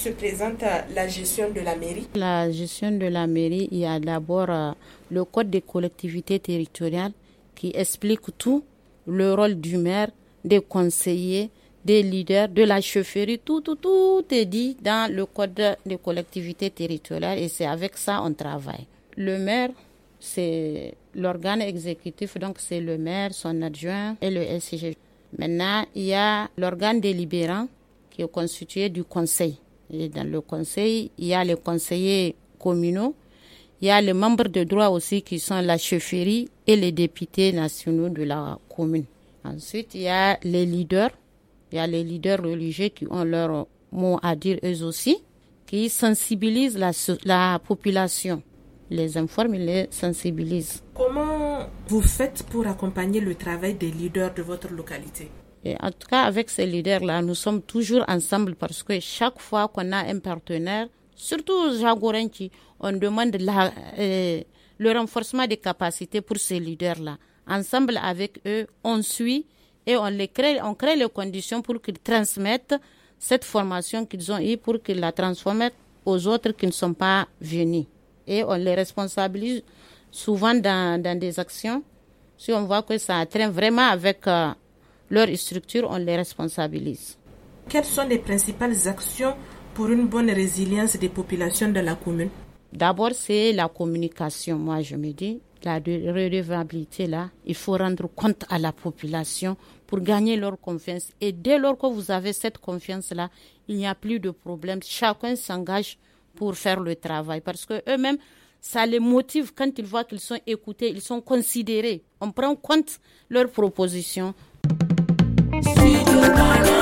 se présente la gestion de la mairie? La gestion de la mairie, il y a d'abord le code des collectivités territoriales qui explique tout, le rôle du maire, des conseillers, des leaders, de la chefferie, tout est dit dans le code des collectivités territoriales et c'est avec ça qu'on travaille. Le maire, c'est l'organe exécutif, donc c'est le maire, son adjoint et le SCG. Maintenant, il y a l'organe délibérant qui est constitué du conseil. Et dans le conseil, il y a les conseillers communaux, il y a les membres de droit aussi qui sont la chefferie et les députés nationaux de la commune. Ensuite, il y a les leaders. Il y a les leaders religieux qui ont leur mot à dire eux aussi, qui sensibilisent la population. Ils les informent, ils les sensibilisent. Comment vous faites pour accompagner le travail des leaders de votre localité? Et en tout cas, avec ces leaders-là, nous sommes toujours ensemble parce que chaque fois qu'on a un partenaire, surtout aux Jagorenki, on demande le renforcement des capacités pour ces leaders-là. Ensemble avec eux, on suit et on crée les conditions pour qu'ils transmettent cette formation qu'ils ont eue pour qu'ils la transforment aux autres qui ne sont pas venus. Et on les responsabilise souvent dans des actions. Si on voit que ça atteint vraiment avec leur structure, on les responsabilise. Quelles sont les principales actions pour une bonne résilience des populations de la commune? D'abord, c'est la communication. Moi, je me dis, la redevabilité, là, il faut rendre compte à la population pour gagner leur confiance. Et dès lors que vous avez cette confiance-là, il n'y a plus de problème. Chacun s'engage pour faire le travail. Parce que eux-mêmes, ça les motive quand ils voient qu'ils sont écoutés, ils sont considérés. On prend compte leurs propositions. Studio